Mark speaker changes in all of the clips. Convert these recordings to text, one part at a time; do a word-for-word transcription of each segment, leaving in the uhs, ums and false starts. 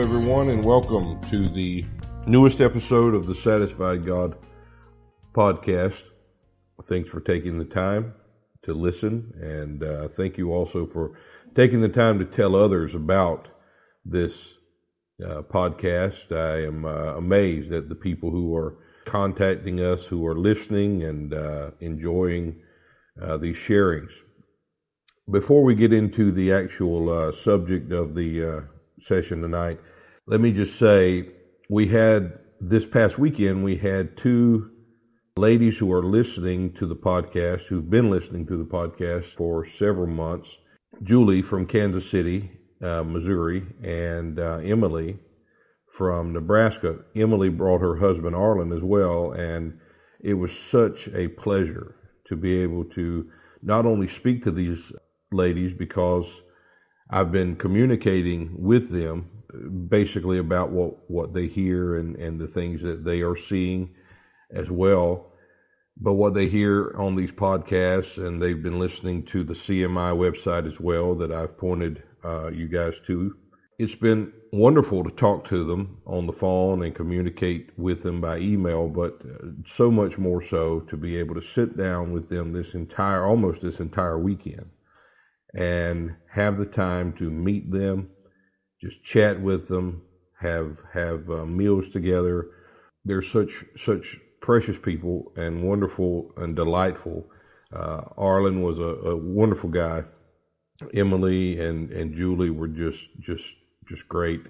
Speaker 1: everyone, and welcome to the newest episode of the Satisfied God podcast. Thanks for taking the time to listen, and uh, thank you also for taking the time to tell others about this uh, podcast. I am uh, amazed at the people who are contacting us, who are listening and uh, enjoying uh, these sharings. Before we get into the actual uh, subject of the uh, session tonight, let me just say we had this past weekend, we had two ladies who are listening to the podcast, who've been listening to the podcast for several months. Julie from Kansas City, uh, Missouri, and uh, Emily from Nebraska. Emily brought her husband Arlen as well, and it was such a pleasure to be able to not only speak to these ladies, because I've been communicating with them basically about what, what they hear and, and the things that they are seeing as well, but what they hear on these podcasts, and they've been listening to the C M I website as well that I've pointed uh, you guys to. It's been wonderful to talk to them on the phone and communicate with them by email, but so much more so to be able to sit down with them this entire, almost this entire weekend, and have the time to meet them, just chat with them, have have uh, meals together. They're such such precious people and wonderful and delightful. Uh, Arlen was a, a wonderful guy. Emily and, and Julie were just just just great.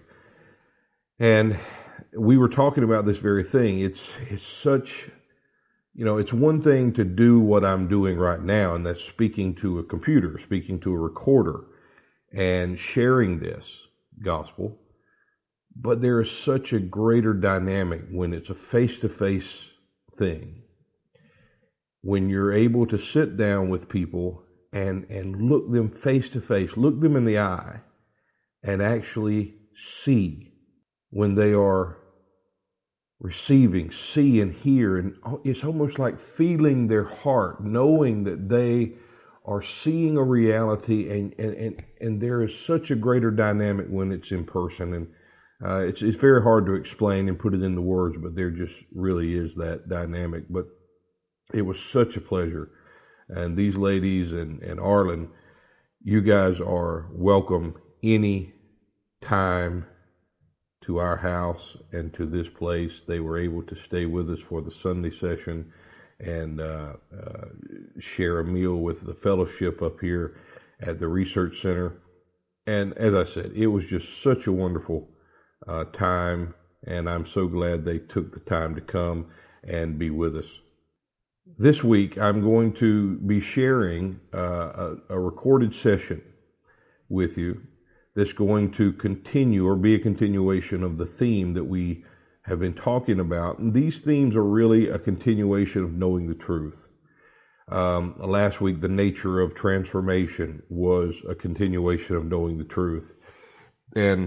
Speaker 1: And we were talking about this very thing. It's it's such, you know, it's one thing to do what I'm doing right now, and that's speaking to a computer, speaking to a recorder, and sharing this gospel. But there is such a greater dynamic when it's a face-to-face thing. When you're able to sit down with people and, and look them face-to-face, look them in the eye, and actually see when they are receiving, see and hear. And it's almost like feeling their heart, knowing that they are seeing a reality, and, and, and, and there is such a greater dynamic when it's in person. And uh, it's, it's very hard to explain and put it into words, but there just really is that dynamic. But it was such a pleasure. And these ladies and, and Arlen, you guys are welcome any time to our house and to this place. They were able to stay with us for the Sunday session and uh, uh, share a meal with the fellowship up here at the Research Center. And as I said, it was just such a wonderful uh, time, and I'm so glad they took the time to come and be with us. This week, I'm going to be sharing uh, a, a recorded session with you that's going to continue or be a continuation of the theme that we have been talking about. And these themes are really a continuation of knowing the truth. Um, last week, the nature of transformation was a continuation of knowing the truth. And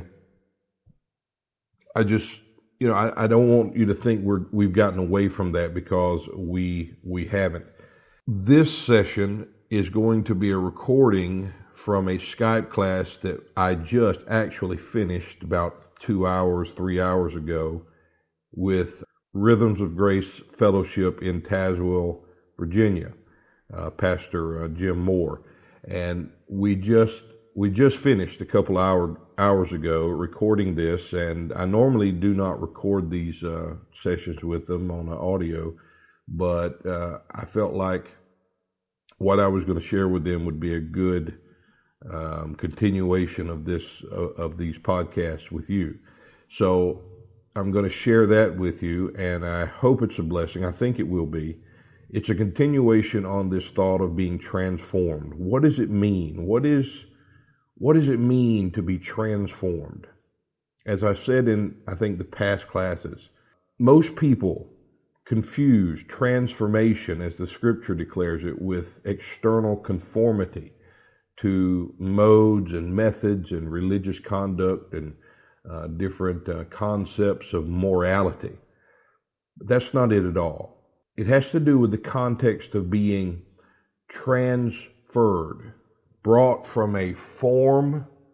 Speaker 1: I just, you know, I, I don't want you to think we're, we've gotten away from that, because we, we haven't. This session is going to be a recording from a Skype class that I just actually finished about two hours, three hours ago with Rhythms of Grace Fellowship in Tazewell, Virginia, uh, Pastor uh, Jim Moore. And we just we just finished a couple hour, hours ago recording this, and I normally do not record these uh, sessions with them on the audio, but uh, I felt like what I was going to share with them would be a good Um, continuation of this of, of these podcasts with you. So I'm going to share that with you, and I hope it's a blessing. I think it will be. It's a continuation on this thought of being transformed. What does it mean? What is what does it mean to be transformed? As I said in, I think, the past classes, most people confuse transformation, as the scripture declares it, with external conformity to modes and methods and religious conduct and uh, different uh, concepts of morality. But that's not it at all. It has to do with the context of being transferred, brought from a form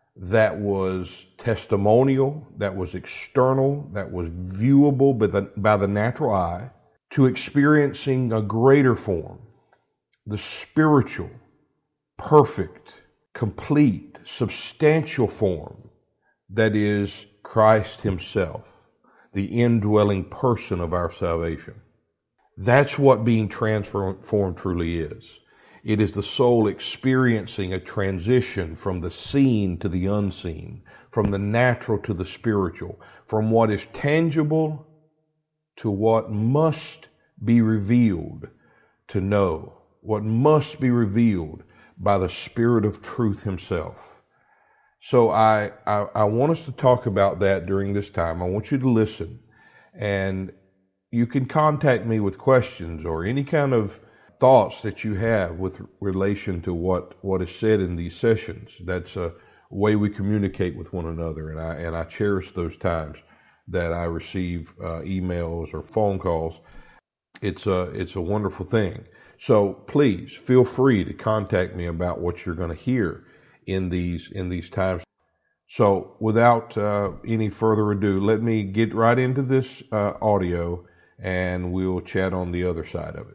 Speaker 1: that was testimonial, that was external, that was viewable by the, by the natural eye, to experiencing a greater form, the spiritual, perfect, complete, substantial form that is Christ himself, the indwelling person of our salvation. That's what being transformed truly is. It is the soul experiencing a transition from the seen to the unseen, from the natural to the spiritual, from what is tangible to what must be revealed to know, what must be revealed by the Spirit of truth himself. So I, I, I want us to talk about that during this time. I want you to listen, and you can contact me with questions or any kind of thoughts that you have with relation to what, what is said in these sessions. That's a way we communicate with one another, and I and I cherish those times that I receive uh, emails or phone calls. It's a it's a wonderful thing. So please feel free to contact me about what you're going to hear in these in these times. So without uh, any further ado, let me get right into this uh, audio, and we'll chat on the other side of it.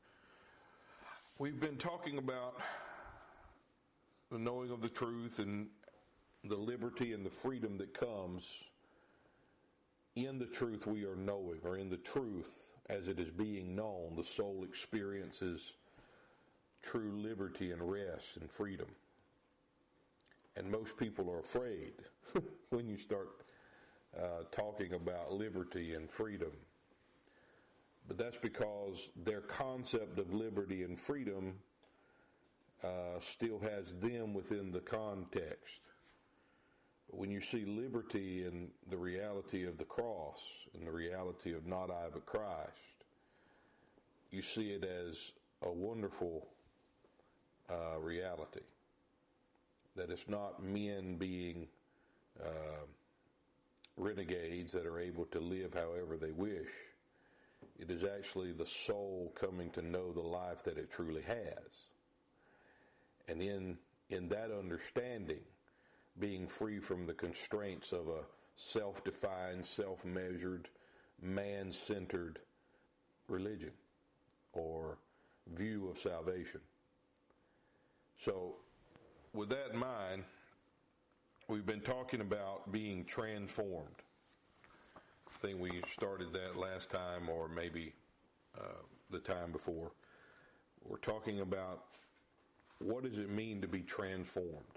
Speaker 1: We've been talking about the knowing of the truth and the liberty and the freedom that comes in the truth we are knowing, or in the truth as it is being known. The soul experiences true liberty and rest and freedom. And most people are afraid when you start uh, talking about liberty and freedom. But that's because their concept of liberty and freedom uh, still has them within the context. But when you see liberty in the reality of the cross, and the reality of not I but Christ, you see it as a wonderful uh, reality. That it's not men being uh, renegades that are able to live however they wish. It is actually the soul coming to know the life that it truly has. And in in that understanding, being free from the constraints of a self-defined, self-measured, man-centered religion or view of salvation. So, with that in mind, we've been talking about being transformed. I think we started that last time, or maybe uh, the time before. We're talking about what does it mean to be transformed.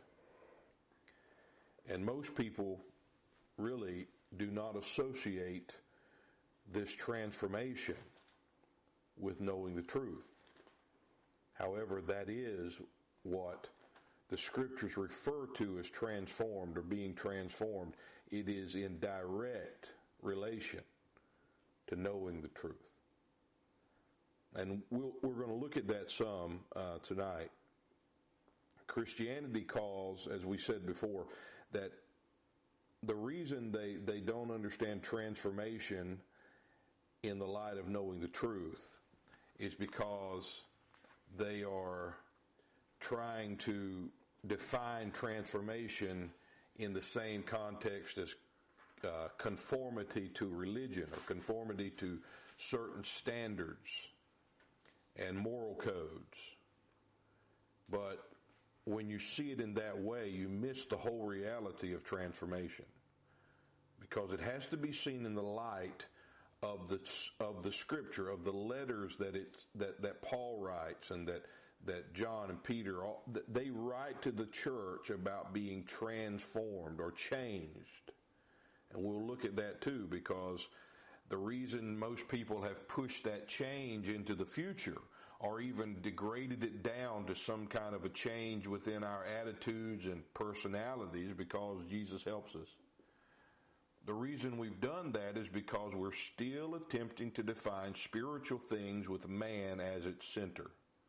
Speaker 1: And most people really do not associate this transformation with knowing the truth. However, that is what the scriptures refer to as transformed or being transformed. It is in direct relation to knowing the truth. And we'll, we're going to look at that some uh, tonight. Christianity calls, as we said before, that the reason they, they don't understand transformation in the light of knowing the truth is because they are trying to define transformation in the same context as uh, conformity to religion or conformity to certain standards and moral codes. But when you see it in that way, you miss the whole reality of transformation, because it has to be seen in the light of the of the scripture, of the letters that it's that that Paul writes and that that John and Peter, all, they write to the church about being transformed or changed. And we'll look at that too, because the reason most people have pushed that change into the future or even degraded it down to some kind of a change within our attitudes and personalities, because Jesus helps us. The reason we've done that is because we're still attempting to define spiritual things with man as its center.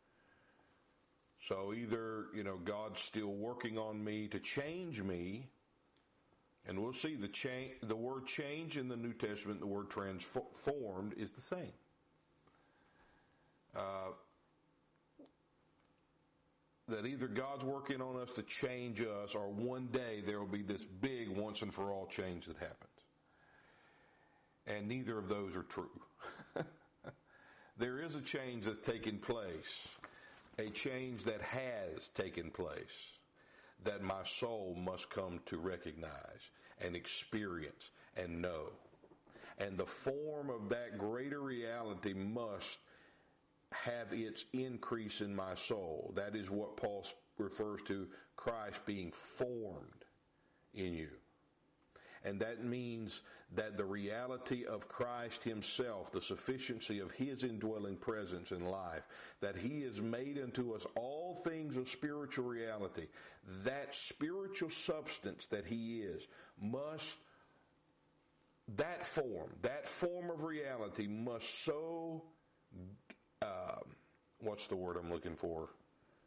Speaker 1: So either, you know, God's still working on me to change me, and we'll see the change, the word change in the New Testament, the word transformed is the same. Uh, that either God's working on us to change us, or one day there will be this big once and for all change that happens. And neither of those are true. There is a change that's taking place, a change that has taken place, that my soul must come to recognize and experience and know. And the form of that greater reality must have its increase in my soul. That is what Paul refers to Christ being formed in you. And that means that the reality of Christ Himself, the sufficiency of His indwelling presence in life, that He has made unto us all things of spiritual reality, that spiritual substance that He is, must, that form, that form of reality must so, uh, what's the word I'm looking for?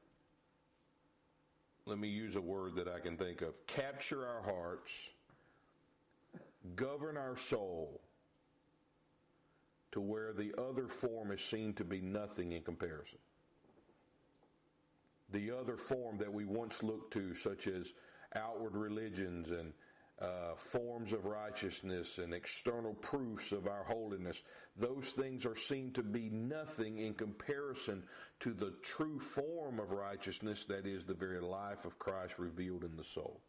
Speaker 1: Let me use a word that I can think of. Capture our hearts, govern our soul, to where the other form is seen to be nothing in comparison. The other form that we once looked to, such as outward religions and uh, forms of righteousness and external proofs of our holiness, those things are seen to be nothing in comparison to the true form of righteousness, that is the very life of Christ revealed in the soul.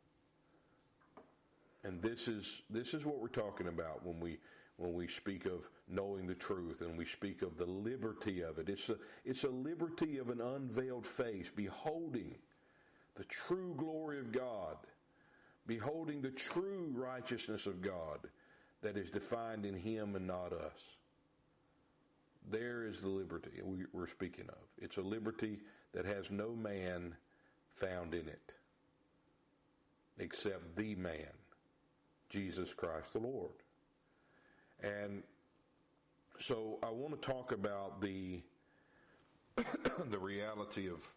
Speaker 1: And this is this is what we're talking about when we when we speak of knowing the truth, and we speak of the liberty of it. It's a it's a liberty of an unveiled face, beholding the true glory of God, beholding the true righteousness of God that is defined in Him and not us. There is the liberty we're speaking of. It's a liberty that has no man found in it, except the man, Jesus Christ the Lord. And so I want to talk about the the reality of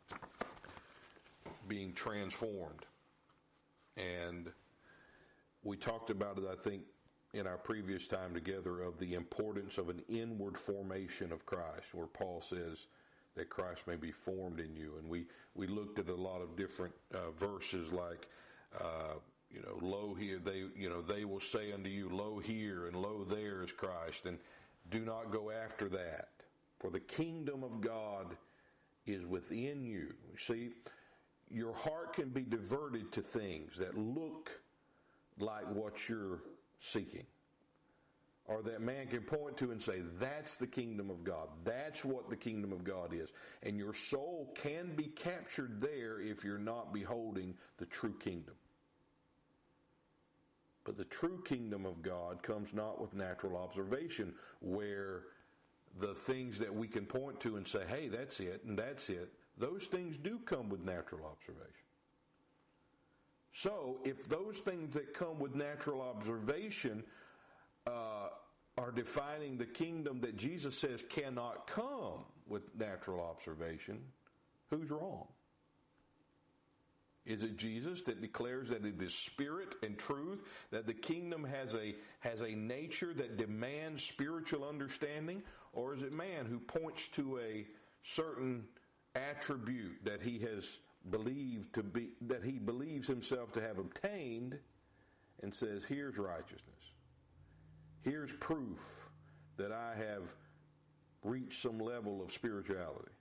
Speaker 1: being transformed. And we talked about it, I think, in our previous time together, of the importance of an inward formation of Christ, where Paul says that Christ may be formed in you. And we, we looked at a lot of different uh, verses like uh, You know, lo here, they, you know, they will say unto you, lo here, and lo there is Christ, and do not go after that, for the kingdom of God is within you. You see, your heart can be diverted to things that look like what you're seeking, or that man can point to and say, that's the kingdom of God. That's what the kingdom of God is. And your soul can be captured there if you're not beholding the true kingdom. But the true kingdom of God comes not with natural observation, where the things that we can point to and say, hey, that's it, and that's it, those things do come with natural observation. So, if those things that come with natural observation uh, are defining the kingdom that Jesus says cannot come with natural observation, who's wrong? Is it Jesus that declares that it is spirit and truth, that the kingdom has a has a nature that demands spiritual understanding? Or is it man who points to a certain attribute that he has believed to be, that he believes himself to have obtained, and says, here's righteousness. Here's proof that I have reached some level of spirituality.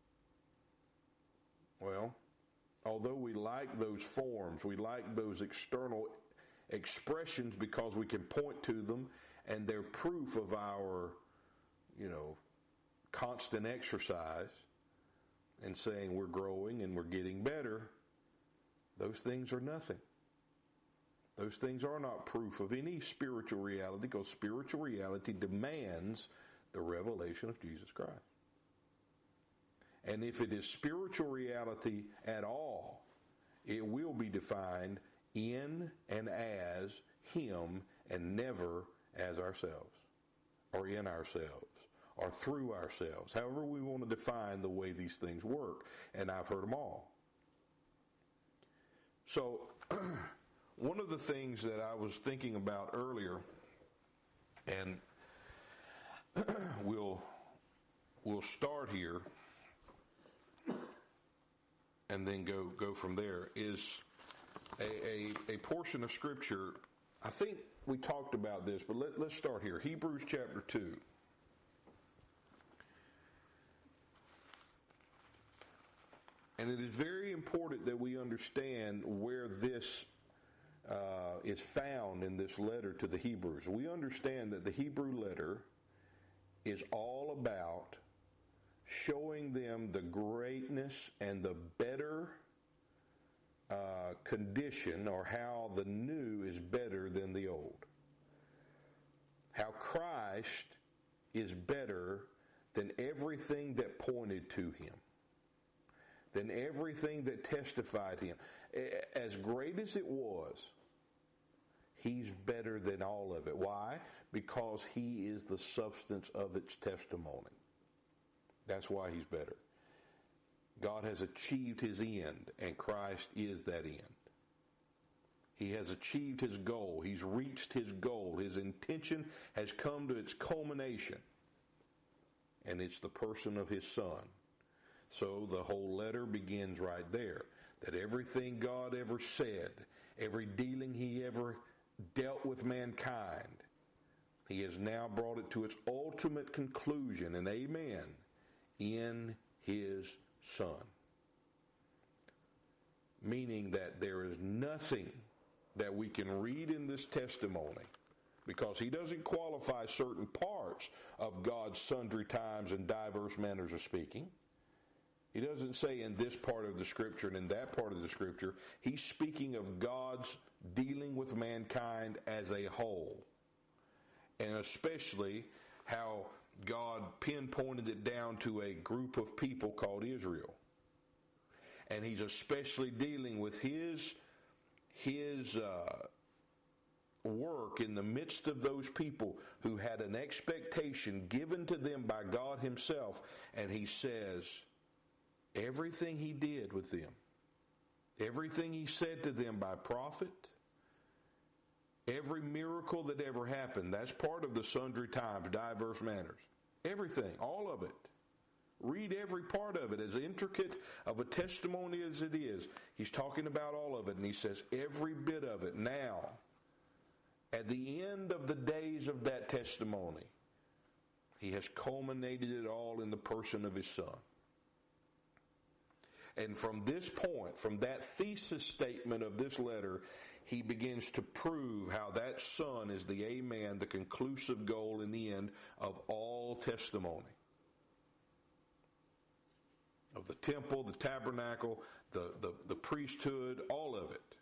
Speaker 1: Well, although we like those forms, we like those external expressions because we can point to them and they're proof of our, you know, constant exercise and saying we're growing and we're getting better, those things are nothing. Those things are not proof of any spiritual reality, because spiritual reality demands the revelation of Jesus Christ. And if it is spiritual reality at all, it will be defined in and as Him, and never as ourselves, or in ourselves, or through ourselves. However we want to define the way these things work. And I've heard them all. So, one of the things that I was thinking about earlier, and we'll, we'll start here, and then go, go from there, is a, a, a portion of Scripture. I think we talked about this, but let, let's start here. Hebrews chapter two. And it is very important that we understand where this uh, is found in this letter to the Hebrews. We understand that the Hebrew letter is all about showing them the greatness and the better uh, condition, or how the new is better than the old. How Christ is better than everything that pointed to Him, than everything that testified to Him. As great as it was, He's better than all of it. Why? Because He is the substance of its testimony. That's why He's better. God has achieved His end, and Christ is that end. He has achieved His goal. He's reached His goal. His intention has come to its culmination, and it's the person of His Son. So the whole letter begins right there. That everything God ever said, every dealing He ever dealt with mankind, He has now brought it to its ultimate conclusion, and amen, in His Son. Meaning that there is nothing that we can read in this testimony, because He doesn't qualify certain parts of God's sundry times and diverse manners of speaking. He doesn't say in this part of the Scripture and in that part of the Scripture. He's speaking of God's dealing with mankind as a whole. And especially how God pinpointed it down to a group of people called Israel. And He's especially dealing with His, his uh, work in the midst of those people who had an expectation given to them by God Himself. And He says, everything He did with them, everything He said to them by prophet, every miracle that ever happened, that's part of the sundry times, diverse manners. Everything, all of it. Read every part of it, as intricate of a testimony as it is. He's talking about all of it, and He says every bit of it. Now, at the end of the days of that testimony, He has culminated it all in the person of His Son. And from this point, from that thesis statement of this letter, he begins to prove how that Son is the amen, the conclusive goal in the end of all testimony. Of the temple, the tabernacle, the, the, the priesthood, all of it.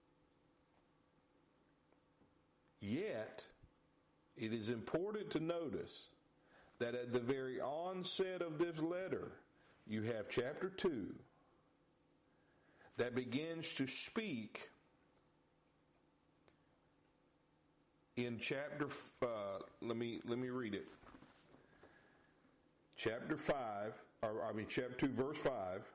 Speaker 1: Yet, it is important to notice that at the very onset of this letter, you have chapter two, that begins to speak in chapter. Uh, let me let me read it. Chapter five, or I mean chapter two, verse five.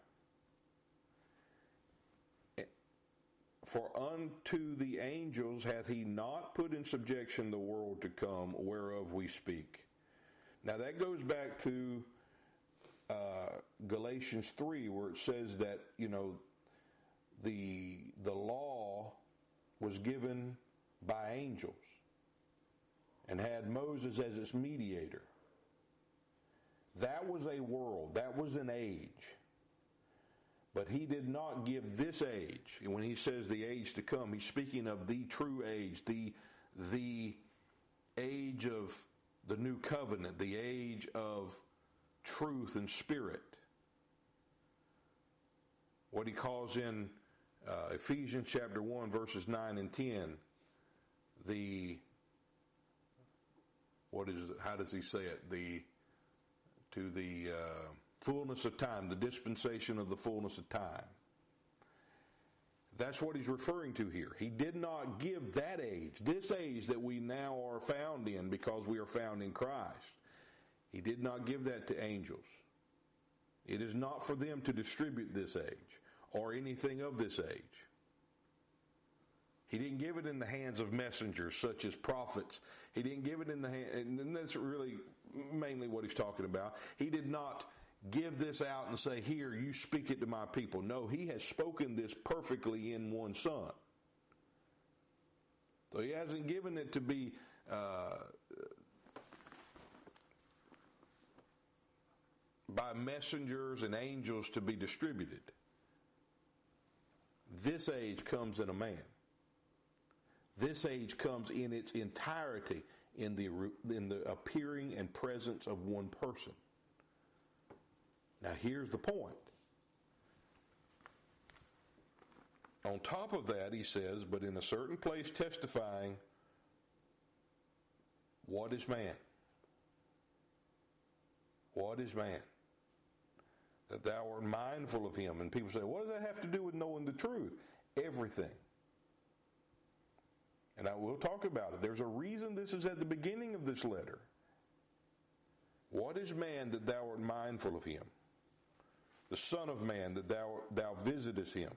Speaker 1: For unto the angels hath He not put in subjection the world to come, whereof we speak. Now that goes back to uh, Galatians three, where it says that, you know, the the law was given by angels and had Moses as its mediator. That was a world, that was an age. But He did not give this age. And when He says the age to come, He's speaking of the true age, the the age of the new covenant, the age of truth and spirit. What He calls in uh, Ephesians chapter one, verses nine and ten, the what is how does He say it? The to the uh, fullness of time, the dispensation of the fullness of time. That's what He's referring to here. He did not give that age, this age that we now are found in because we are found in Christ. He did not give that to angels. It is not for them to distribute this age or anything of this age. He didn't give it in the hands of messengers such as prophets. He didn't give it in the hand, and that's really mainly what he's talking about. He did not give this out and say, here, you speak it to my people. No, he has spoken this perfectly in one Son. So he hasn't given it to be uh, by messengers and angels to be distributed. This age comes in a man. This age comes in its entirety in the in the appearing and presence of one person. Now here's the point. On top of that, he says, but in a certain place testifying, what is man? What is man? That thou art mindful of him. And people say, what does that have to do with knowing the truth? Everything. And I will talk about it. There's a reason this is at the beginning of this letter. What is man that thou art mindful of him? The Son of Man that thou, thou visitest him.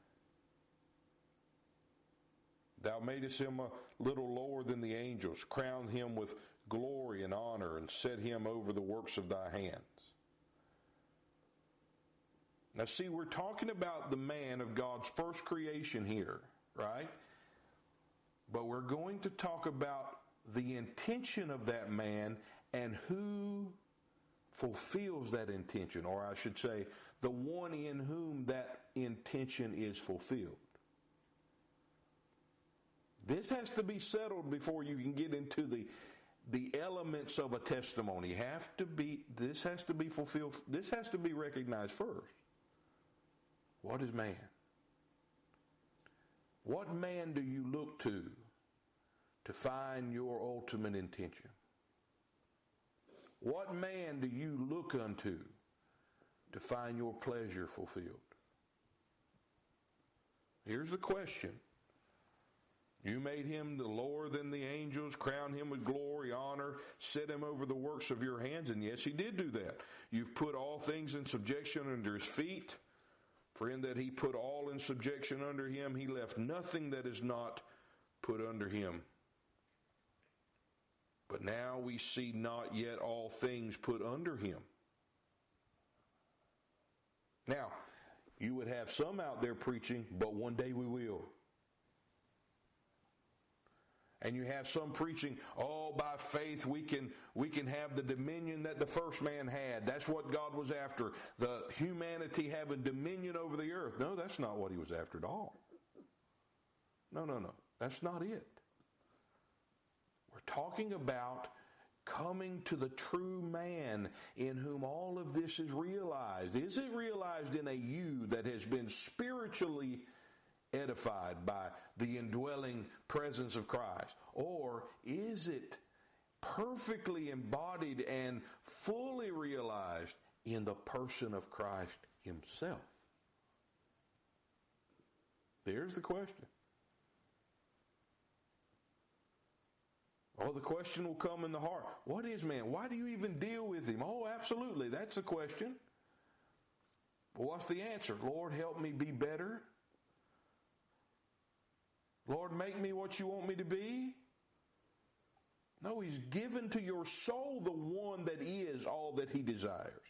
Speaker 1: Thou madest him a little lower than the angels, crowned him with glory and honor, and set him over the works of thy hands. Now see, we're talking about the man of God's first creation here, right? But we're going to talk about the intention of that man and who fulfills that intention, or I should say, the one in whom that intention is fulfilled. This has to be settled before you can get into the the elements of a testimony. You have to be this has to be fulfilled. This has to be recognized first. What is man? What man do you look to to find your ultimate intention? What man do you look unto to find your pleasure fulfilled? Here's the question. You made him the lower than the angels, crowned him with glory, honor, set him over the works of your hands, and yes, he did do that. You've put all things in subjection under his feet. For in that he put all in subjection under him, he left nothing that is not put under him. But now we see not yet all things put under him. Now, you would have some out there preaching, but one day we will. And you have some preaching, oh, by faith we can we can have the dominion that the first man had. That's what God was after. The humanity having dominion over the earth. No, that's not what he was after at all. No, no, no. That's not it. We're talking about coming to the true man in whom all of this is realized. Is it realized in a you that has been spiritually edified by the indwelling presence of Christ? Or is it perfectly embodied and fully realized in the person of Christ himself? There's the question. Oh, the question will come in the heart. What is man? Why do you even deal with him? Oh, absolutely. That's the question. But what's the answer? Lord, help me be better. Lord, make me what you want me to be. No, he's given to your soul the one that is all that he desires.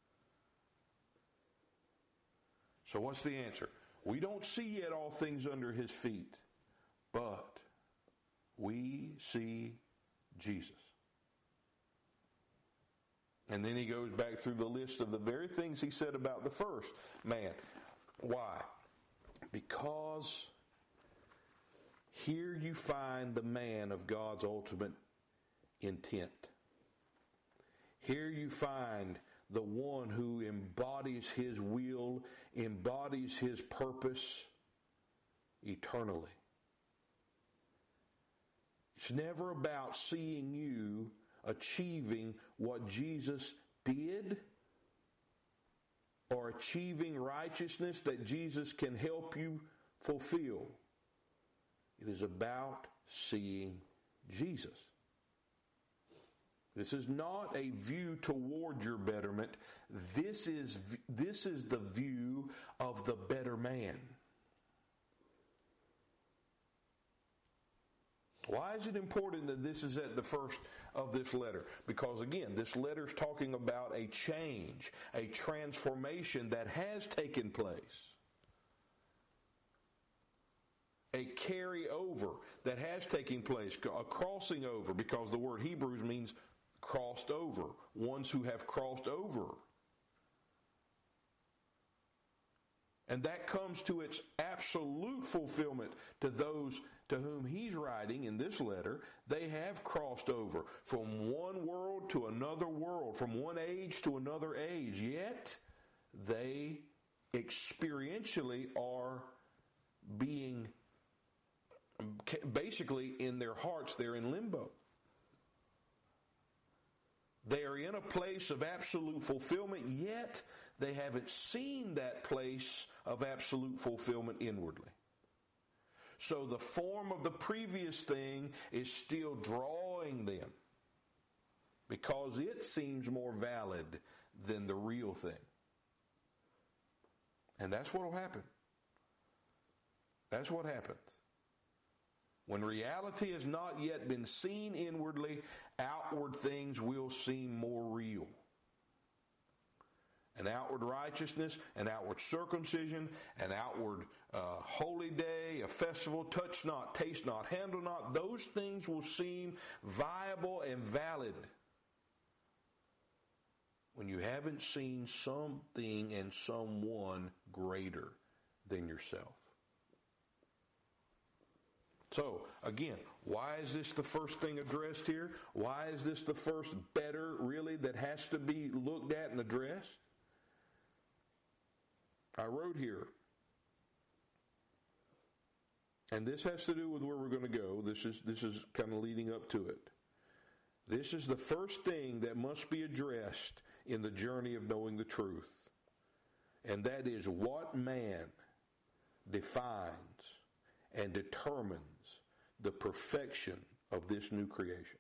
Speaker 1: So what's the answer? We don't see yet all things under his feet, but we see Jesus. And then he goes back through the list of the very things he said about the first man. Why? Because here you find the man of God's ultimate intent. Here you find the one who embodies his will, embodies his purpose eternally. It's never about seeing you achieving what Jesus did or achieving righteousness that Jesus can help you fulfill. It is about seeing Jesus. This is not a view toward your betterment. This is, this is the view of the better man. Why is it important that this is at the first of this letter? Because again, this letter is talking about a change, a transformation that has taken place. A carry over that has taken place, a crossing over, because the word Hebrews means crossed over, ones who have crossed over. And that comes to its absolute fulfillment to those to whom he's writing in this letter. They have crossed over from one world to another world, from one age to another age. Yet they experientially are being, basically in their hearts, they're in limbo. They are in a place of absolute fulfillment, yet they haven't seen that place of absolute fulfillment inwardly. So the form of the previous thing is still drawing them because it seems more valid than the real thing. And that's what will happen. That's what happens. When reality has not yet been seen inwardly, outward things will seem more real. An outward righteousness, an outward circumcision, an outward uh, holy day, a festival, touch not, taste not, handle not, those things will seem viable and valid when you haven't seen something and someone greater than yourself. So, again, why is this the first thing addressed here? Why is this the first better, really, that has to be looked at and addressed? I wrote here, and this has to do with where we're going to go. This is, this is kind of leading up to it. This is the first thing that must be addressed in the journey of knowing the truth. And that is what man defines and determines the perfection of this new creation.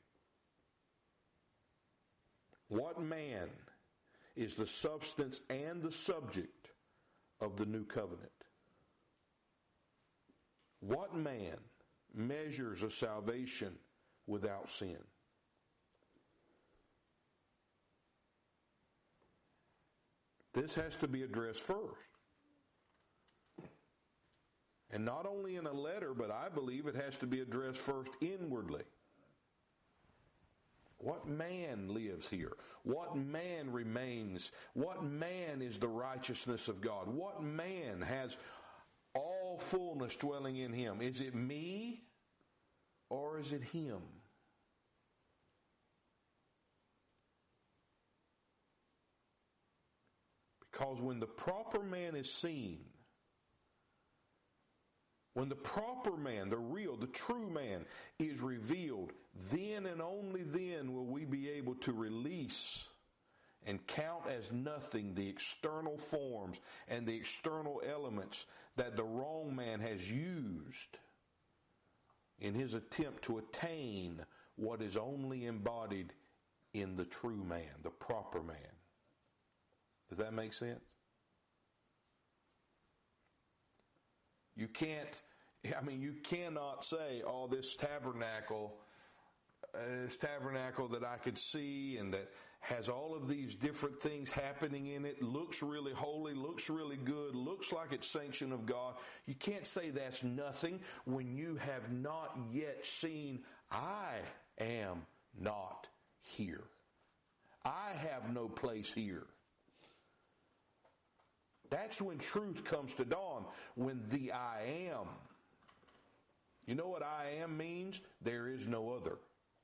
Speaker 1: What man is the substance and the subject of the new covenant? What man measures a salvation without sin? This has to be addressed first. And not only in a letter, but I believe it has to be addressed first inwardly. What man lives here? What man remains? What man is the righteousness of God? What man has all fullness dwelling in him? Is it me or is it him? Because when the proper man is seen, when the proper man, the real, the true man is revealed, then and only then will we be able to release and count as nothing the external forms and the external elements that the wrong man has used in his attempt to attain what is only embodied in the true man, the proper man. Does that make sense? You can't, I mean, you cannot say, oh, this tabernacle, uh, this tabernacle that I could see and that has all of these different things happening in it, looks really holy, looks really good, looks like it's sanctioned of God. You can't say that's nothing when you have not yet seen, I am not here. I have no place here. That's when truth comes to dawn, when the I am. You know what I am means? There is no other.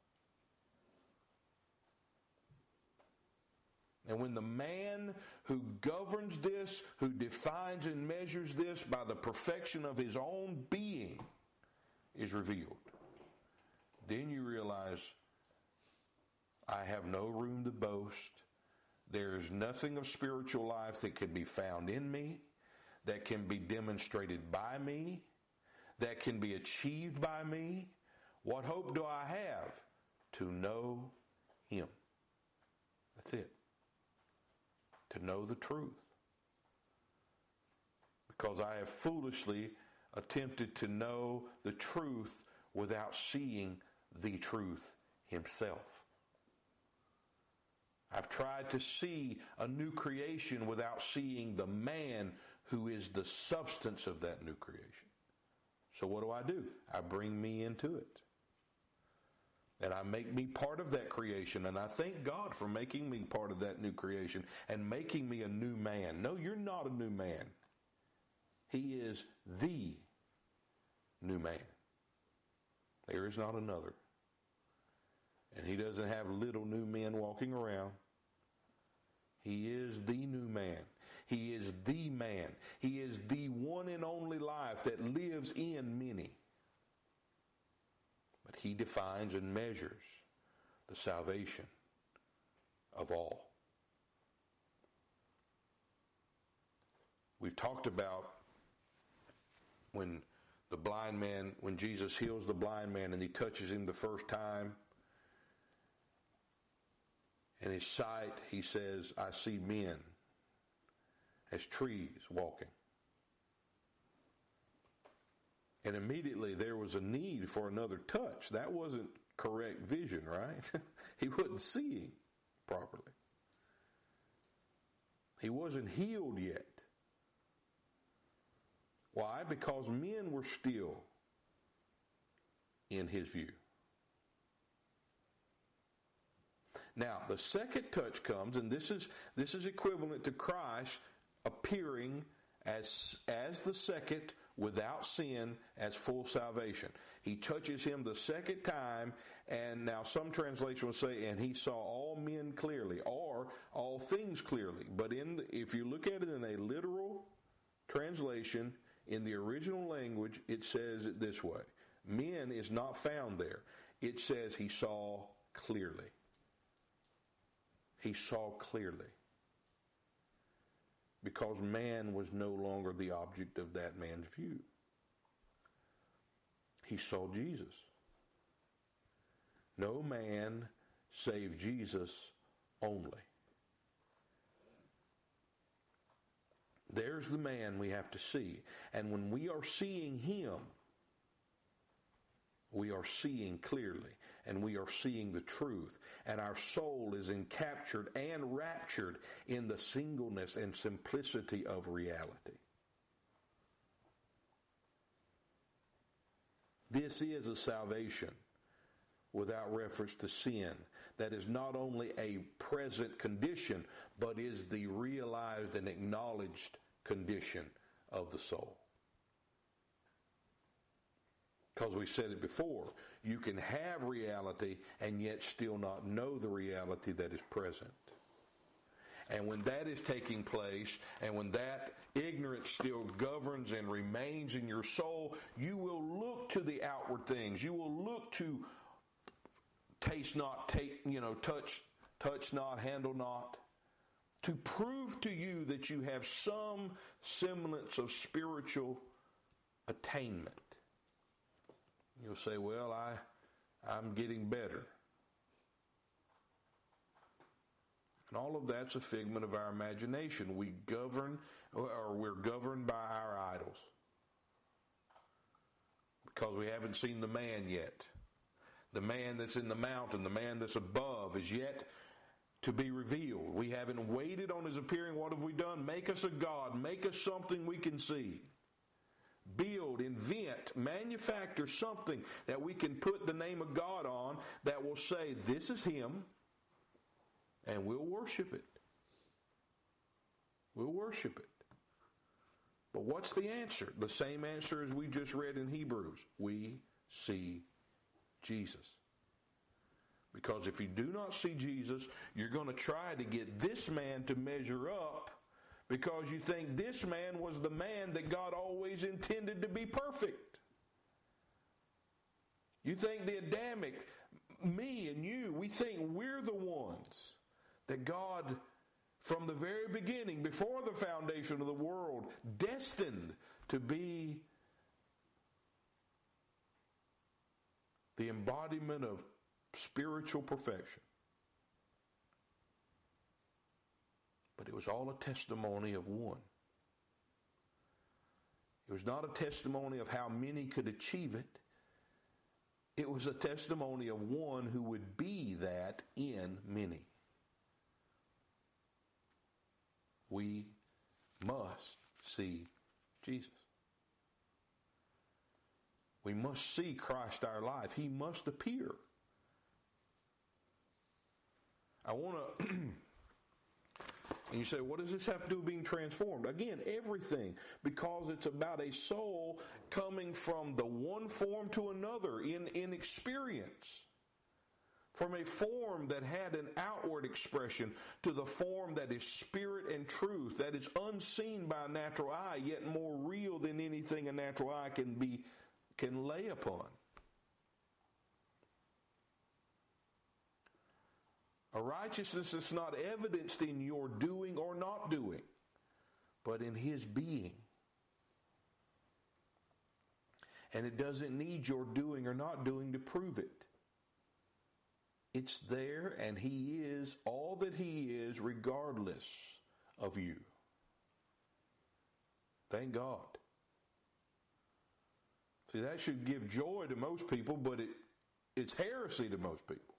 Speaker 1: And when the man who governs this, who defines and measures this by the perfection of his own being is revealed, then you realize, I have no room to boast. There is nothing of spiritual life that can be found in me, that can be demonstrated by me, that can be achieved by me. What hope do I have? To know Him. That's it. To know the truth. Because I have foolishly attempted to know the truth without seeing the truth himself. I've tried to see a new creation without seeing the man who is the substance of that new creation. So what do I do? I bring me into it. And I make me part of that creation. And I thank God for making me part of that new creation and making me a new man. No, you're not a new man. He is the new man. There is not another. And he doesn't have little new men walking around. He is the new man. He is the man. He is the one and only life that lives in many. But he defines and measures the salvation of all. We've talked about when the blind man, when Jesus heals the blind man and he touches him the first time, and his sight, he says, I see men as trees walking. And immediately there was a need for another touch. That wasn't correct vision, right? He wasn't seeing properly. He wasn't healed yet. Why? Because men were still in his view. Now, the second touch comes, and this is this is equivalent to Christ appearing as as the second without sin as full salvation. He touches him the second time, and now some translation will say, and he saw all men clearly, or all things clearly. But in the, if you look at it in a literal translation, in the original language, it says it this way. Men is not found there. It says he saw clearly. He saw clearly. Because man was no longer the object of that man's view. He saw Jesus. No man save Jesus only. There's the man we have to see. And when we are seeing him, we are seeing clearly, and we are seeing the truth, and our soul is encaptured and raptured in the singleness and simplicity of reality. This is a salvation without reference to sin that is not only a present condition, but is the realized and acknowledged condition of the soul. Because we said it before, you can have reality and yet still not know the reality that is present. And when that is taking place, and when that ignorance still governs and remains in your soul, you will look to the outward things. You will look to taste not, take, you know, touch, touch not, handle not, to prove to you that you have some semblance of spiritual attainment. You'll say, well, I, I'm getting better. And all of that's a figment of our imagination. We govern, or we're governed by our idols. Because we haven't seen the man yet. The man that's in the mountain, the man that's above, is yet to be revealed. We haven't waited on his appearing. What have we done? Make us a God. Make us something we can see. Build, invent, manufacture something that we can put the name of God on that will say, this is him, and we'll worship it. We'll worship it. But what's the answer? The same answer as we just read in Hebrews. We see Jesus. Because if you do not see Jesus, you're going to try to get this man to measure up, because you think this man was the man that God always intended to be perfect. You think the Adamic, me and you, we think we're the ones that God, from the very beginning, before the foundation of the world, destined to be the embodiment of spiritual perfection. But it was all a testimony of one. It was not a testimony of how many could achieve it. It was a testimony of one who would be that in many. We must see Jesus. We must see Christ our life. He must appear. I want to, and you say, what does this have to do with being transformed? Again, everything, because it's about a soul coming from the one form to another in, in experience. From a form that had an outward expression to the form that is spirit and truth, that is unseen by a natural eye, yet more real than anything a natural eye can be, can lay upon. A righteousness that's not evidenced in your doing or not doing, but in His being. And it doesn't need your doing or not doing to prove it. It's there, and He is all that He is regardless of you. Thank God. See, that should give joy to most people, but it it's heresy to most people.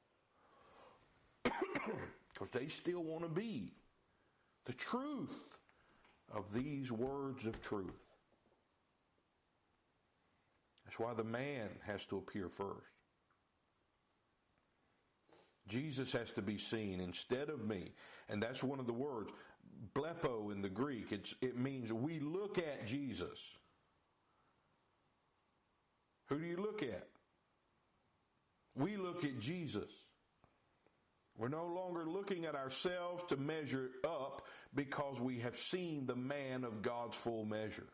Speaker 1: Because they still want to be the truth of these words of truth. That's why the man has to appear first. Jesus has to be seen instead of me. And that's one of the words. Blepo in the Greek. It's, it means we look at Jesus. Who do you look at? We look at Jesus. We're no longer looking at ourselves to measure up because we have seen the man of God's full measure.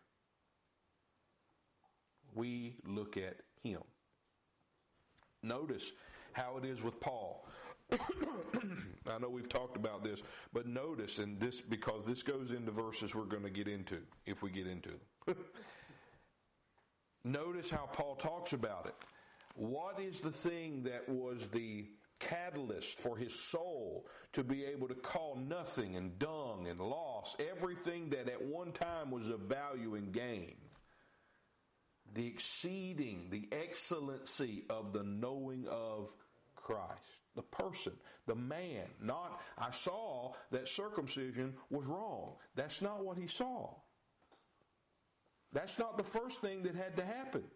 Speaker 1: We look at Him. Notice how it is with Paul. I know we've talked about this, but notice, and this because this goes into verses we're going to get into, if we get into them. Notice how Paul talks about it. What is the thing that was the catalyst for his soul to be able to call nothing and dung and loss everything that at one time was of value and gain? The exceeding, the excellency of the knowing of Christ. The person, the man. Not, I saw that circumcision was wrong. That's not what he saw. That's not the first thing that had to happen.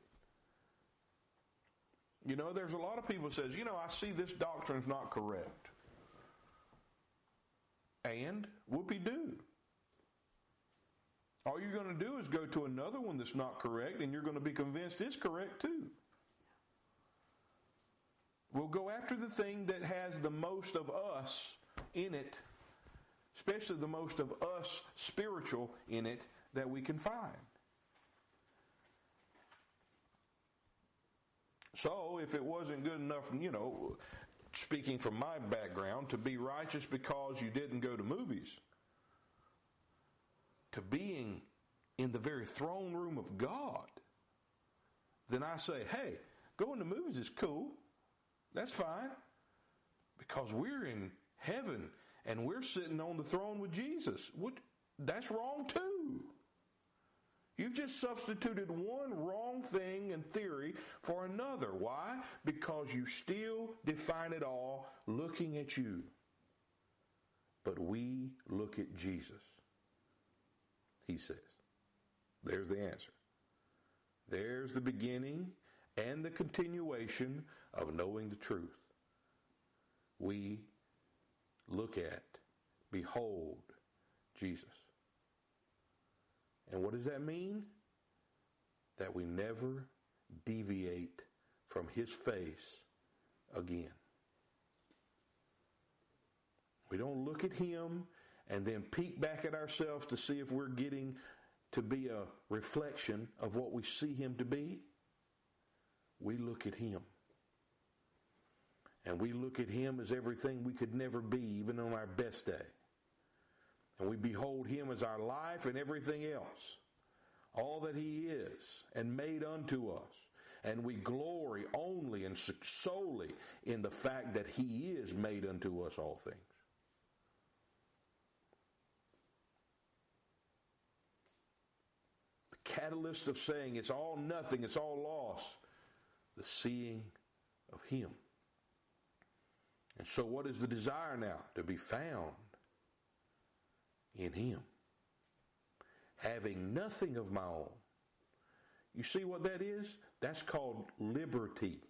Speaker 1: You know, there's a lot of people that says, you know, I see this doctrine's not correct. And whoopee-doo. All you're going to do is go to another one that's not correct, and you're going to be convinced it's correct too. We'll go after the thing that has the most of us in it, especially the most of us spiritual in it that we can find. So, if it wasn't good enough, you know, speaking from my background, to be righteous because you didn't go to movies, to being in the very throne room of God, then I say, hey, going to movies is cool. That's fine. Because we're in heaven and we're sitting on the throne with Jesus. What? That's wrong too. You've just substituted one wrong thing and theory for another. Why? Because you still define it all looking at you. But we look at Jesus. He says. There's the answer. There's the beginning and the continuation of knowing the truth. We look at, behold, Jesus. And what does that mean? That we never deviate from His face again. We don't look at Him and then peek back at ourselves to see if we're getting to be a reflection of what we see Him to be. We look at Him. And we look at Him as everything we could never be, even on our best day. And we behold Him as our life and everything else. All that He is and made unto us. And we glory only and solely in the fact that He is made unto us all things. The catalyst of saying it's all nothing, it's all loss. The seeing of Him. And so what is the desire now? To be found in Him. Having nothing of my own. You see what that is? That's called liberty.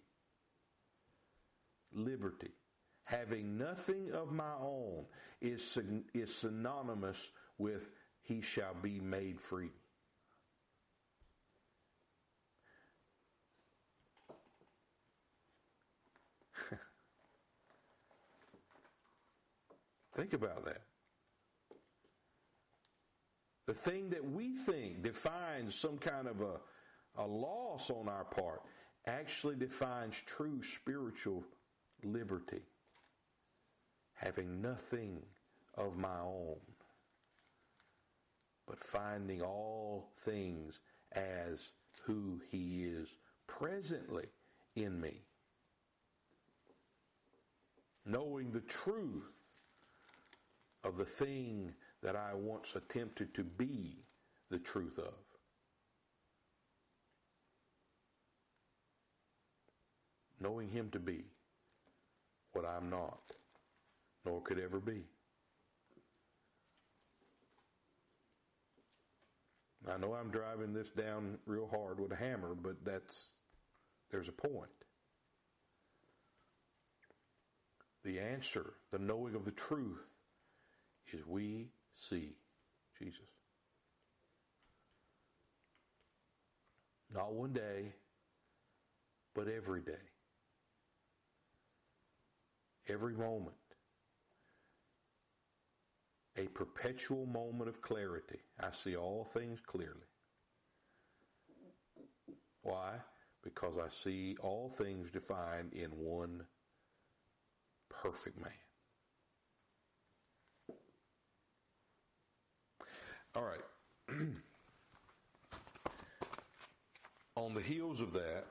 Speaker 1: Liberty. Having nothing of my own is, is synonymous with he shall be made free. Think about that. The thing that we think defines some kind of a, a loss on our part actually defines true spiritual liberty. Having nothing of my own, but finding all things as who He is presently in me. Knowing the truth of the thing that I once attempted to be the truth of. Knowing Him to be what I'm not, nor could ever be. I know I'm driving this down real hard with a hammer, but that's, there's a point. The answer, the knowing of the truth, is we see Jesus. Not one day, but every day. Every moment. A perpetual moment of clarity. I see all things clearly. Why? Because I see all things defined in one perfect man. All right. On the heels of that,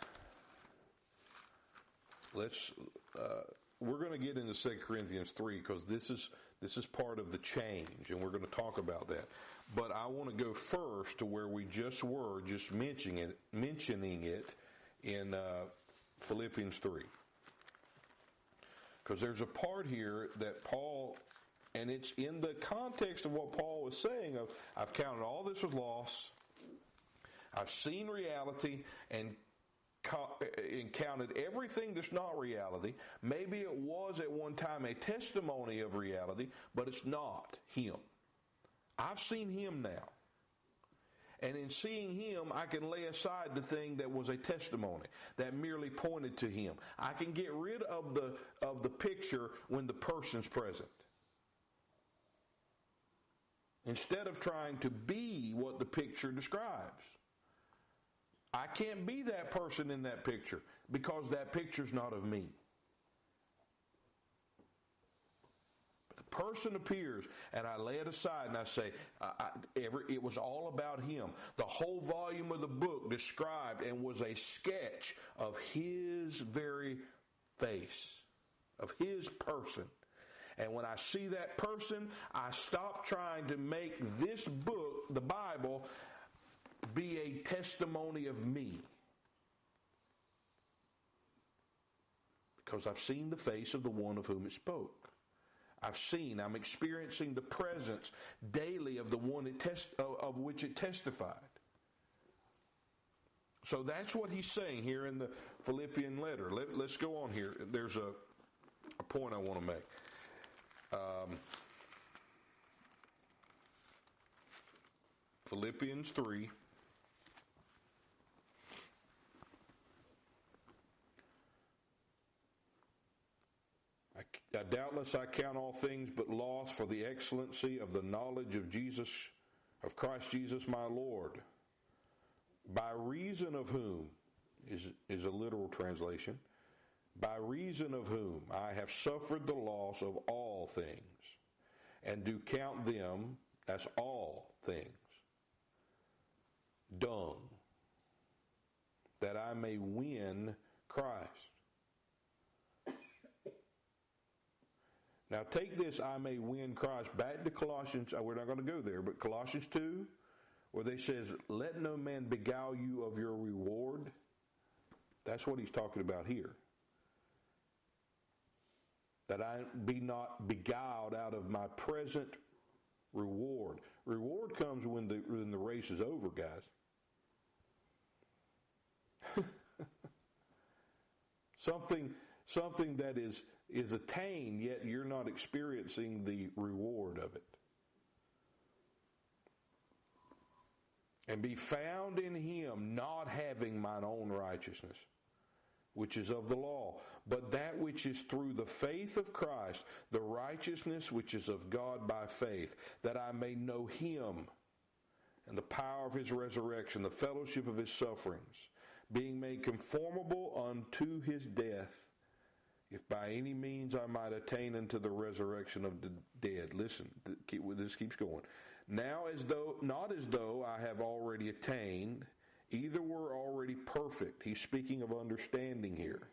Speaker 1: let's... Uh, We're going to get into Second Corinthians three because this is this is part of the change, and we're going to talk about that. But I want to go first to where we just were, just mentioning it, mentioning it in uh, Philippians three, because there's a part here that Paul, and it's in the context of what Paul was saying of, I've counted all this as loss, I've seen reality, and encountered everything that's not reality. Maybe it was at one time a testimony of reality, but it's not Him. I've seen Him now. And in seeing Him, I can lay aside the thing that was a testimony, that merely pointed to Him. I can get rid of the, of the picture when the person's present. Instead of trying to be what the picture describes. I can't be that person in that picture because that picture's not of me. But the person appears and I lay it aside and I say, I, I, every, it was all about Him. The whole volume of the book described and was a sketch of His very face, of His person. And when I see that person, I stop trying to make this book, the Bible, be a testimony of me. Because I've seen the face of the one of whom it spoke. I've seen, I'm experiencing the presence daily of the one it test, of which it testified. So that's what he's saying here in the Philippian letter. Let, let's go on here. There's a, a point I want to make. Um, Philippians three. I, I doubtless I count all things but loss for the excellency of the knowledge of Jesus, of Christ Jesus my Lord, by reason of whom, is, is a literal translation, by reason of whom I have suffered the loss of all things, and do count them, that's all things, dung, that I may win Christ. Now take this, I may win Christ, back to Colossians, we're not going to go there, but Colossians two, where they says, let no man beguile you of your reward. That's what he's talking about here. that I be not beguiled out of my present reward. Reward comes when the, when the race is over, guys. something something that is, is attained, yet you're not experiencing the reward of it. And be found in him, not having mine own righteousness, which is of the law, but that which is through the faith of Christ, the righteousness which is of God by faith, that I may know him and the power of his resurrection, the fellowship of his sufferings, being made conformable unto his death, if by any means I might attain unto the resurrection of the dead. Listen, this keeps going. Now as though, not as though I have already attained, either were already perfect. He's speaking of understanding here.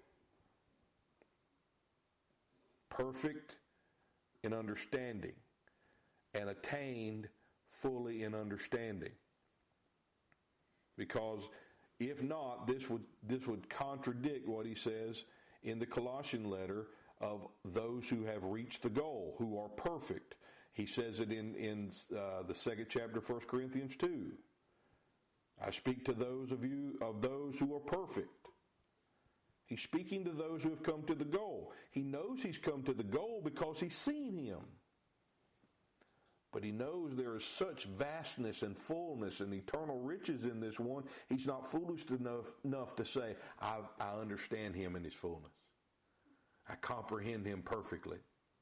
Speaker 1: Perfect in understanding, and attained fully in understanding. Because if not, this would this would contradict what he says in the Colossian letter of those who have reached the goal, who are perfect. He says it in, in uh, the second chapter of First Corinthians two. I speak to those of you, of those who are perfect. He's speaking to those who have come to the goal. He knows he's come to the goal because he's seen him. But he knows there is such vastness and fullness and eternal riches in this one, he's not foolish enough, enough to say, I, I understand him in his fullness. I comprehend him perfectly.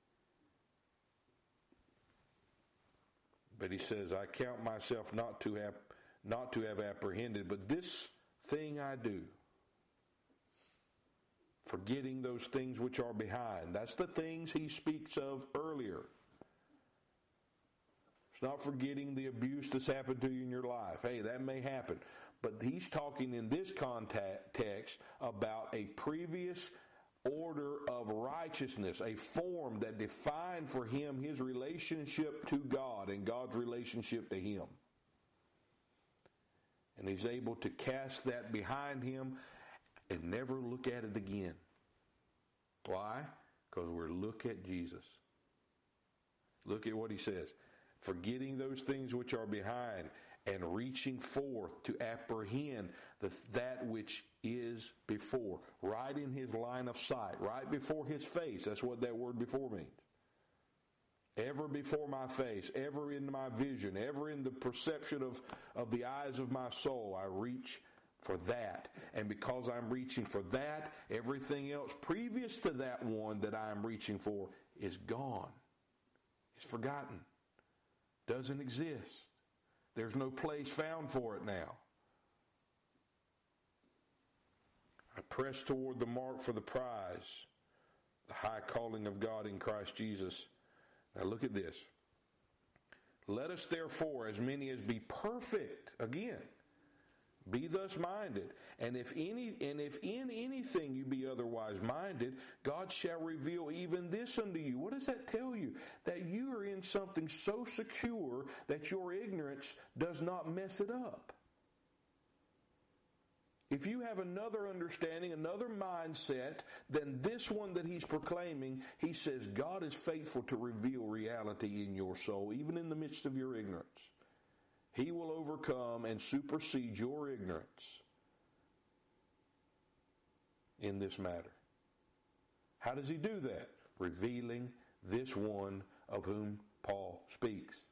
Speaker 1: But he says, I count myself not to have, not to have apprehended, but this thing I do, forgetting those things which are behind. That's the things he speaks of earlier. It's not forgetting the abuse that's happened to you in your life. Hey, that may happen. But he's talking in this context about a previous order of righteousness, a form that defined for him his relationship to God and God's relationship to him. And he's able to cast that behind him and never look at it again. Why? Because we're look at Jesus. Look at what he says. Forgetting those things which are behind and reaching forth to apprehend the, that which is before. Right in his line of sight. Right before his face. That's what that word before means. Ever before my face. Ever in my vision. Ever in the perception of, of the eyes of my soul. I reach for that. And because I'm reaching for that, everything else previous to that one that I'm reaching for is gone. It's forgotten. Doesn't exist. There's no place found for it now. I press toward the mark for the prize, the high calling of God in Christ Jesus. Now look at this. Let us therefore, as many as be perfect, again, be thus minded, and if any, and if in anything you be otherwise minded, God shall reveal even this unto you. What does that tell you? That you are in something so secure that your ignorance does not mess it up. If you have another understanding, another mindset than this one that he's proclaiming, he says God is faithful to reveal reality in your soul, even in the midst of your ignorance. He will overcome and supersede your ignorance in this matter. How does he do that? Revealing this one of whom Paul speaks.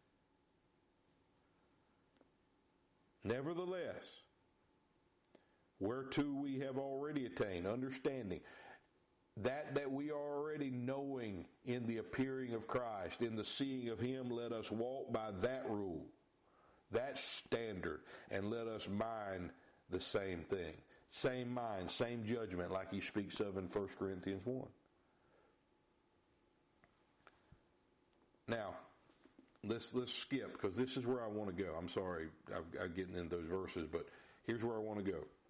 Speaker 1: Nevertheless, whereto we have already attained, understanding, that that we are already knowing in the appearing of Christ, in the seeing of him, let us walk by that rule. That standard, and let us mind the same thing. Same mind, same judgment, like he speaks of in First Corinthians one. Now, let's let's skip, because this is where I want to go. I'm sorry I'm, I'm getting into those verses, but here's where I want to go.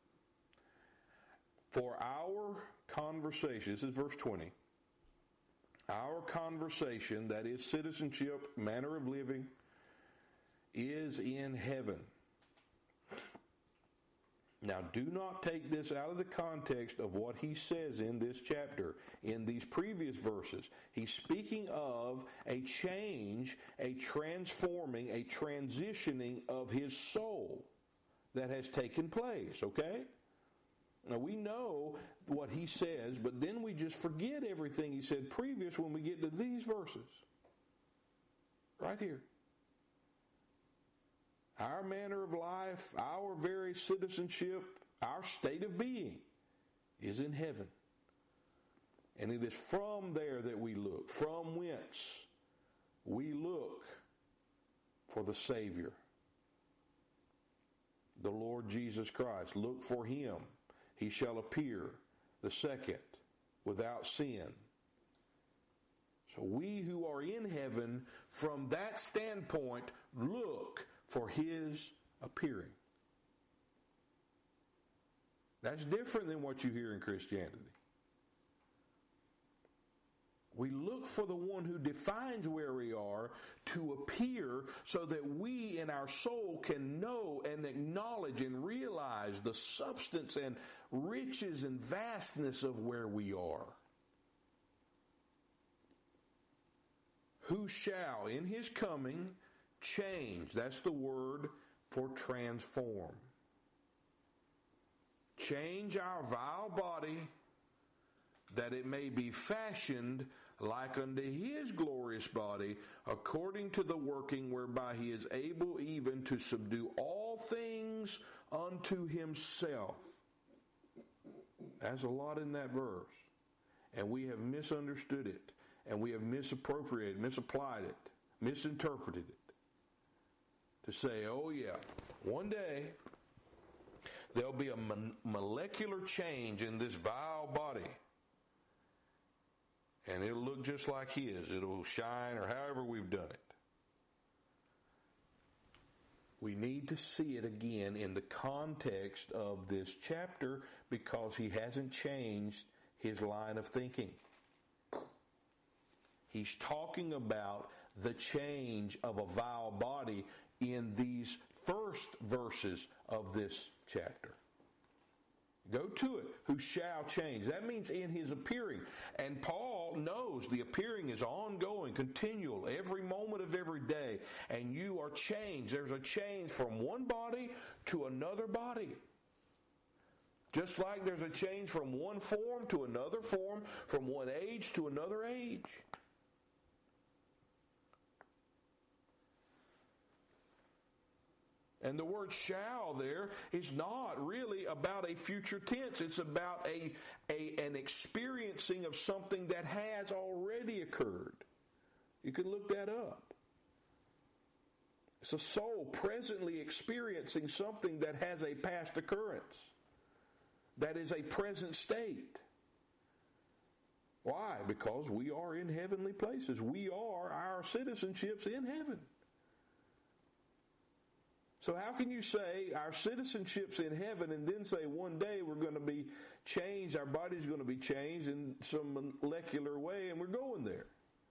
Speaker 1: For our conversation, this is verse twenty. Our conversation, that is citizenship, manner of living, is in heaven, Now, do not take this out of the context of what he says in this chapter, in these previous verses. He's speaking of a change, a transforming, a transitioning of his soul that has taken place, okay? Now, we know what he says, but then we just forget everything he said previous when we get to these verses. Right here. Our manner of life, our very citizenship, our state of being is in heaven. And it is from there that we look, from whence we look for the Savior, the Lord Jesus Christ. Look for Him. He shall appear, the second, without sin. So we who are in heaven, from that standpoint, look for His appearing. That's different than what you hear in Christianity. We look for the one who defines where we are to appear so that we in our soul can know and acknowledge and realize the substance and riches and vastness of where we are. Who shall in His coming change. That's the word for transform. Change our vile body that it may be fashioned like unto His glorious body, according to the working whereby He is able even to subdue all things unto Himself. There's a lot in that verse. And we have misunderstood it. And we have misappropriated, misapplied it, misinterpreted it. To say, oh yeah, one day there'll be a molecular change in this vile body. And it'll look just like His. It'll shine, or however we've done it. We need to see it again in the context of this chapter, because He hasn't changed His line of thinking. He's talking about the change of a vile body in these first verses of this chapter. Go to it. Who shall change. That means in His appearing. And Paul knows the appearing is ongoing, continual, every moment of every day. And you are changed. There's a change from one body to another body. Just like there's a change from one form to another form, from one age to another age. And the word shall there is not really about a future tense. It's about a, a an experiencing of something that has already occurred. You can look that up. It's a soul presently experiencing something that has a past occurrence. That is a present state. Why? Because we are in heavenly places. We are, our citizenship's in heaven. So how can you say our citizenship's in heaven and then say one day we're going to be changed, our body's going to be changed in some molecular way and we're going there?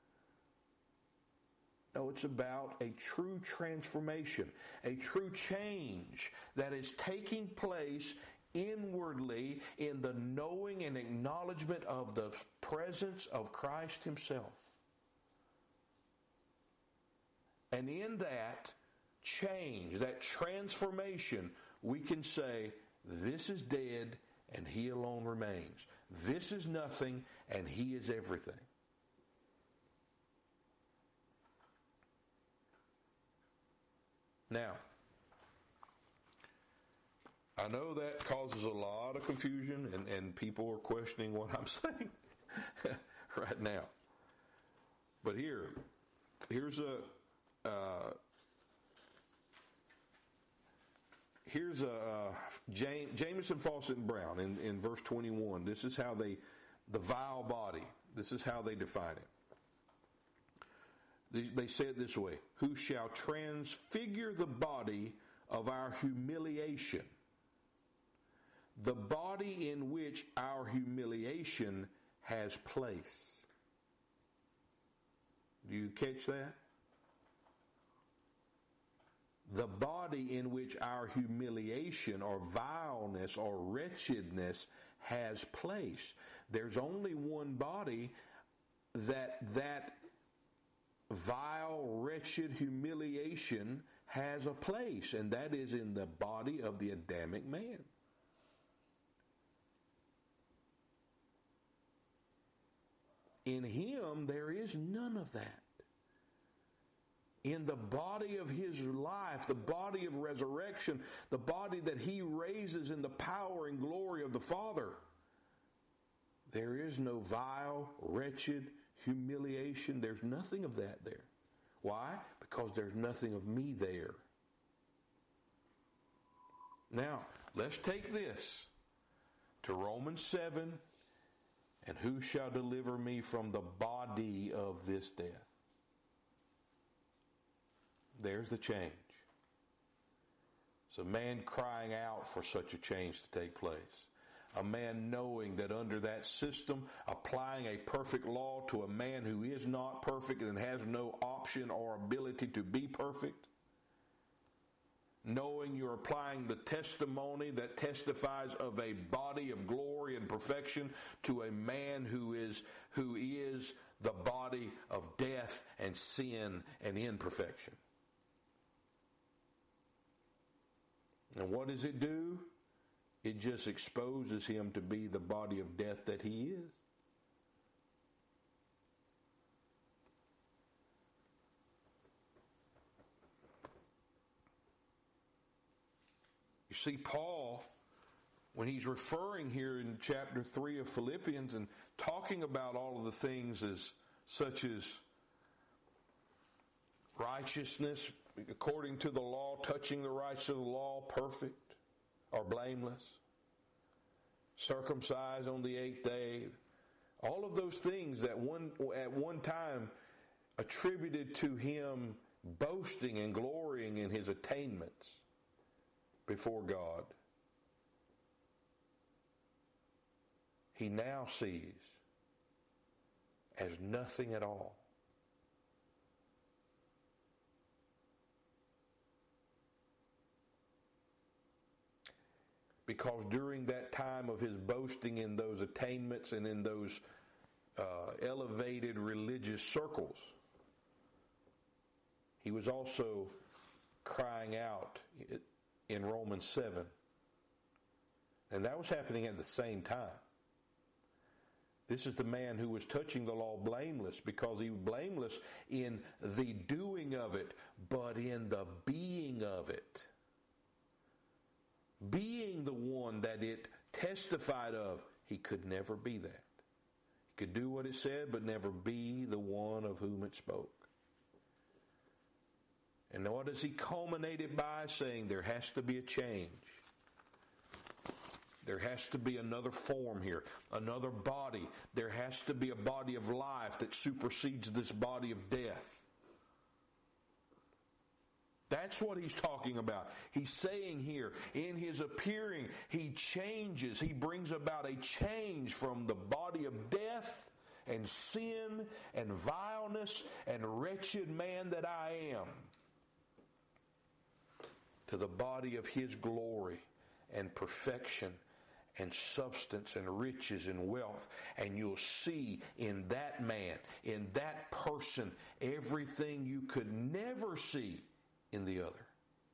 Speaker 1: No, it's about a true transformation, a true change that is taking place inwardly in the knowing and acknowledgement of the presence of Christ Himself. And in that change, that transformation, we can say, this is dead and He alone remains. This is nothing and He is everything. Now, I know that causes a lot of confusion and, and people are questioning what I'm saying right now. But here, here's a... Uh, Here's a uh, James, Jamieson, Fawcett, and Brown in, in verse twenty-one. This is how they, the vile body, this is how they define it. They, they say it this way: who shall transfigure the body of our humiliation, the body in which our humiliation has place. Do you catch that?
Speaker 2: the body in which our humiliation or vileness or wretchedness has place. There's only one body that that vile, wretched humiliation has a place, and that is in the body of the Adamic man. In him, there is none of that. In the body of his life, the body of resurrection, the body that he raises in the power and glory of the Father, there is no vile, wretched humiliation. There's nothing of that there. Why? Because there's nothing of me there. Now, let's take this to Romans seven. And who shall deliver me from the body of this death? There's the change. It's a man crying out for such a change to take place. A man knowing that under that system, applying a perfect law to a man who is not perfect and has no option or ability to be perfect. Knowing you're applying the testimony that testifies of a body of glory and perfection to a man who is who is the body of death and sin and imperfection. And what does it do? It just exposes him to be the body of death that he is. You see, Paul, when he's referring here in chapter three of Philippians and talking about all of the things as such as righteousness according to the law, touching the rights of the law, perfect or blameless, circumcised on the eighth day, all of those things that one at one time attributed to him boasting and glorying in his attainments before God, he now sees as nothing at all. Because during that time of his boasting in those attainments and in those uh, elevated religious circles, he was also crying out in Romans seven. And that was happening at the same time. This is the man who was touching the law blameless, because he was blameless in the doing of it, but in the being of it. Being the one that it testified of, he could never be that. He could do what it said, but never be the one of whom it spoke. And what does he culminate it by? Saying there has to be a change. There has to be another form here, another body. There has to be a body of life that supersedes this body of death. That's what he's talking about. He's saying here, in his appearing, he changes. He brings about a change from the body of death and sin and vileness and wretched man that I am, to the body of his glory and perfection and substance and riches and wealth. And you'll see in that man, in that person, everything you could never see in the other.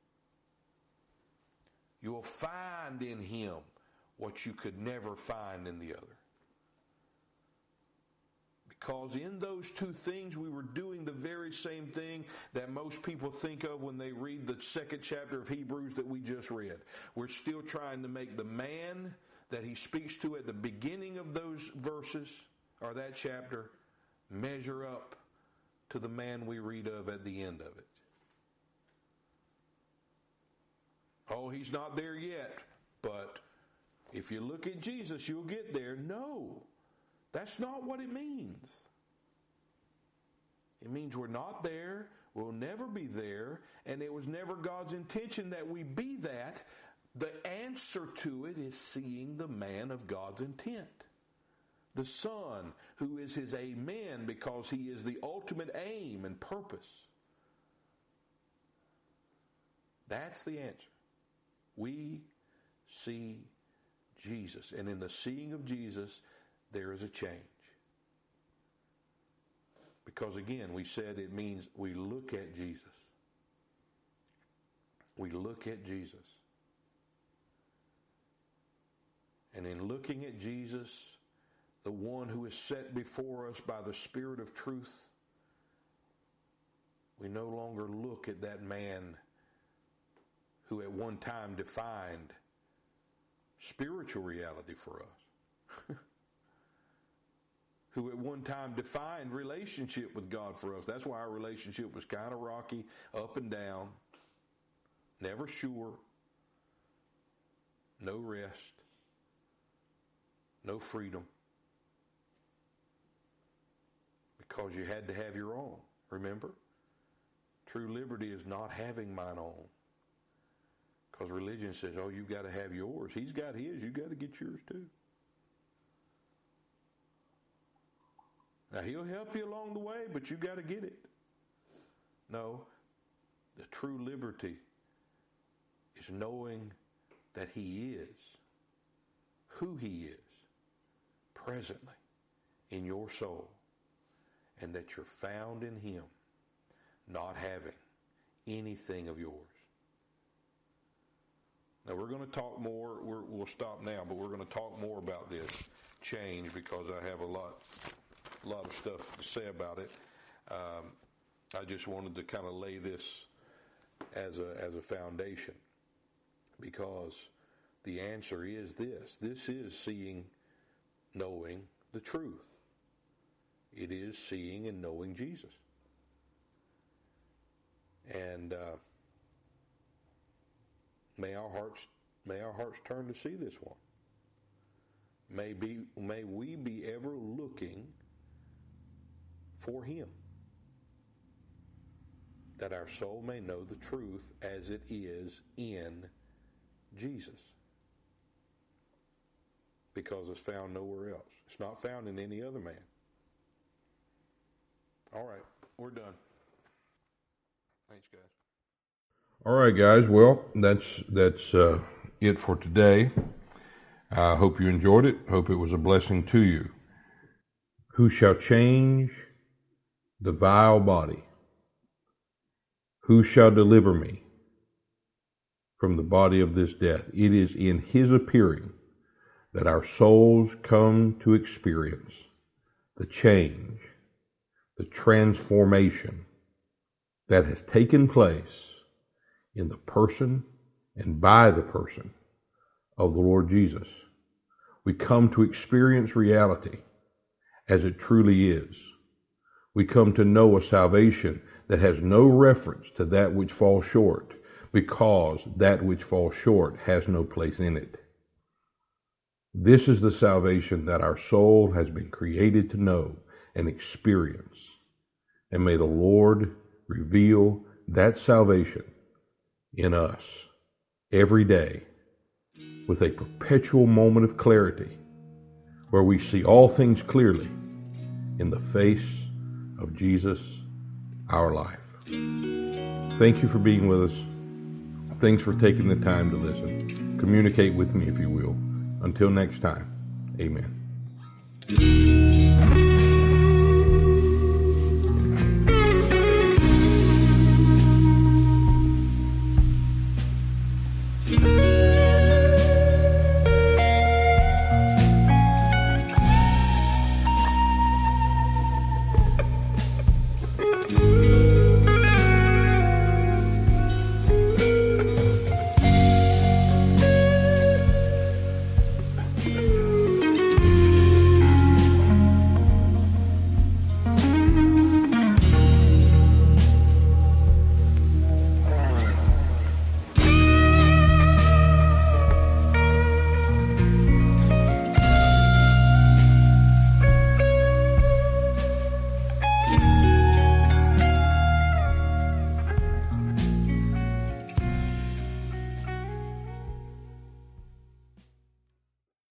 Speaker 2: You will find in him what you could never find in the other. Because in those two things we were doing the very same thing that most people think of when they read the second chapter of Hebrews that we just read. We're still trying to make the man that he speaks to at the beginning of those verses, or that chapter, measure up to the man we read of at the end of it. Oh, he's not there yet, but if you look at Jesus, you'll get there. No. That's not what it means. It means we're not there, we'll never be there, and it was never God's intention that we be that. The answer to it is seeing the man of God's intent. The Son, who is his amen, because he is the ultimate aim and purpose. That's the answer. We see Jesus. And in the seeing of Jesus, there is a change. Because again, we said it means we look at Jesus. We look at Jesus. And in looking at Jesus, the one who is set before us by the Spirit of truth, we no longer look at that man who at one time defined spiritual reality for us. Who at one time defined relationship with God for us. That's why our relationship was kind of rocky, up and down, never sure, no rest, no freedom. Because you had to have your own, remember? True liberty is not having mine own. Because religion says, oh, you've got to have yours. He's got his, you've got to get yours too. Now, he'll help you along the way, but you got to get it. No, the true liberty is knowing that he is who he is presently in your soul, and that you're found in him, not having anything of yours. Now, we're going to talk more. We're, we'll stop now, but we're going to talk more about this change because I have a lot a lot of stuff to say about it. Um, I just wanted to kind of lay this as a as a foundation, because the answer is this. This is seeing, knowing the truth. It is seeing and knowing Jesus. And uh, may our hearts may our hearts turn to see this one. May be may we be ever looking for him, that our soul may know the truth as it is in Jesus, because it's found nowhere else. It's not found in any other man. All right, we're done. Thanks, guys.
Speaker 1: All right, guys. Well, that's that's uh, it for today. I hope you enjoyed it. Hope it was a blessing to you. Who shall change the vile body? Who shall deliver me from the body of this death? It is in his appearing that our souls come to experience the change, the transformation that has taken place in the person and by the person of the Lord Jesus. We come to experience reality as it truly is. We come to know a salvation that has no reference to that which falls short, because that which falls short has no place in it. This is the salvation that our soul has been created to know and experience. And may the Lord reveal that salvation in us every day with a perpetual moment of clarity, where we see all things clearly in the face of Jesus, our life. Thank you for being with us. Thanks for taking the time to listen. Communicate with me if you will. Until next time, amen.